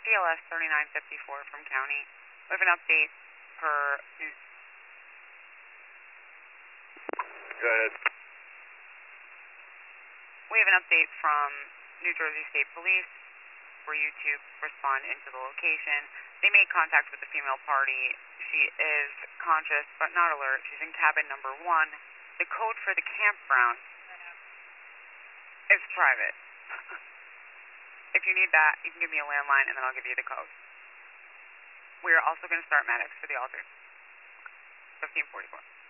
BLS 3954 from county. We have an update per... Go ahead. We have an update from New Jersey State Police for you to respond into the location. They made contact with the female party. She is conscious but not alert. She's in cabin number 1. The code for the campground is private. If you need that, you can give me a landline and then I'll give you the code. We are also going to start medics for the altered. 1544.